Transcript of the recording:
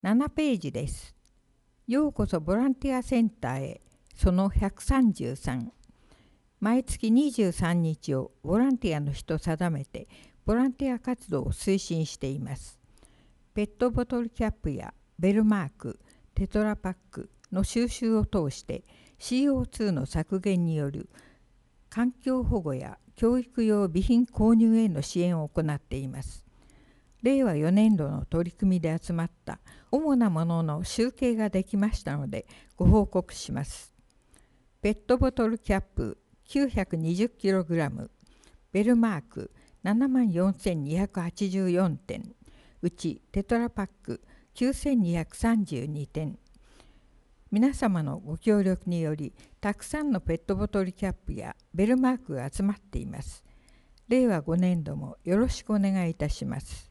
7ページです。ようこそボランティアセンターへ。その133。毎月23日をボランティアの日と定めて、ボランティア活動を推進しています。ペットボトルキャップやベルマーク、テトラパックの収集を通して CO2 の削減による環境保護や教育用備品購入への支援を行っています。令和4年度の取り組みで集まった主なものの集計ができましたのでご報告します。ペットボトルキャップ 920kg、ベルマーク 74,284 点、うちテトラパック 9,232 点。皆様のご協力によりたくさんのペットボトルキャップやベルマークが集まっています。令和5年度もよろしくお願いいたします。